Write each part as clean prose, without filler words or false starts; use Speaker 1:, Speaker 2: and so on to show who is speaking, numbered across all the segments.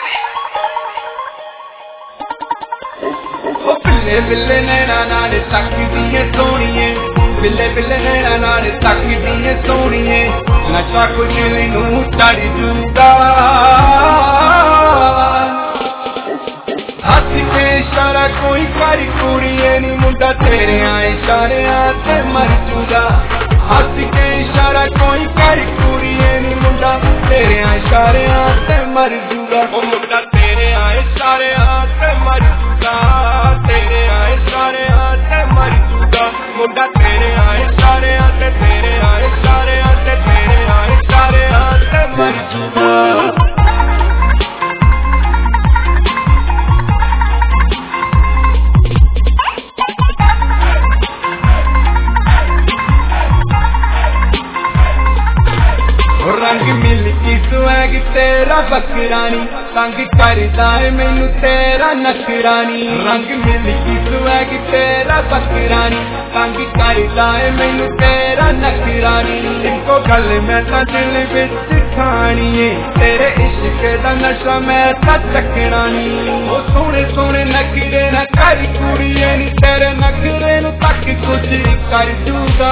Speaker 1: बिल्ले बिल्ले नैना नाल तकदी सोहणीए बिल्ले बिल्ले नैना नाल तकदी सोहणीए नशा कुछ मैनू चढ़ जूगा हथ के इशारा कोई कर कुड़िए नी मुंडा तेरे इशारे ते मर जूगा हथ के इशारा कोई कर कुड़िए नी मुंडा तेरे इशारे ते मर जूगा ओ मुंडा तेरे इशारे ते मर जूगा तेरे इशारे ते मर जूगा मुंडा तेरे इशारे ते तेरे इशारे ते तेरे इशारे ते मर जूगा रंग मिलकी स्वैग तेरा बकरानी तंग करदा है मैनू तेरा नखरानी रंग मिलकी स्वैग तेरा बकरानी तंग करदा है मैनू तेरा नखरानी इनको गल मैं तां दिल विच खानी है तेरे इश्क दा नशा मैं तां चखना नी ओ सोहणे सोहणे नखरे ना कर कुड़िए नी तेरे नखरे नू तक कुछ कर जूगा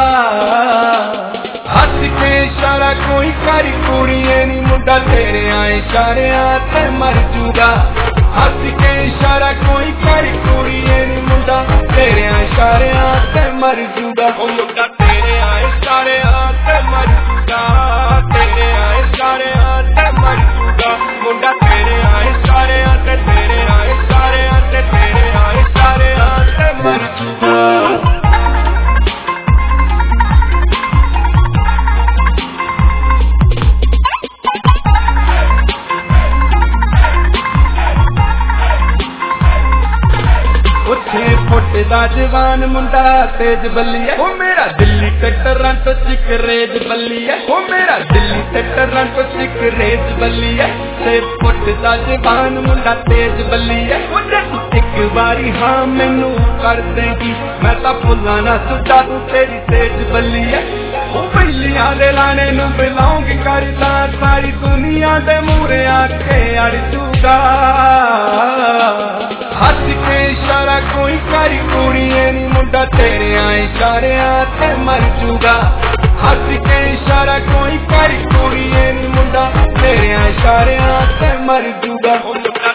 Speaker 1: हथ के इशारा कोई कर कुड़िए नी मुंडा तेरे इशारे ते मर जूगा हथ के इशारा कोई कर कुड़िए नी मुंडा तेरे इशारे ते मर जूगा ओ मुंडा तेरे इशारे ते मर जूगा तेरे इशारे ते मर जूगा मुंडा तेरे इशारे ते तेरे इशारे ते तेरे इशारे ते मर जूगा फुटदा जवान मुंडा तेज बल्ली है ओ मेरा दिल्ली कटरां तो चिकरेज बल्ली है ओ मेरा दिल्ली कटरां तो चिकरेज बल्ली है ते फुटदा जवान मुंडा तेज बल्ली है ओ तू एक बारी हाँ मैनू कर देगी मैं तां फुल्लां ना सुटा तू तेरी तेज बल्ली है ओ बिल्लियां दे लाने नू बिलोंग करदा सारी दुनिया दे मूरे आके अड़ जूगा हथ के इशारा कोई कर कुड़िए नी मुंडा तेरे इशारे ते मर जूगा हथ के इशारा कोई कर कुड़िए नी मुंडा तेरे इशारे ते मर जूगा।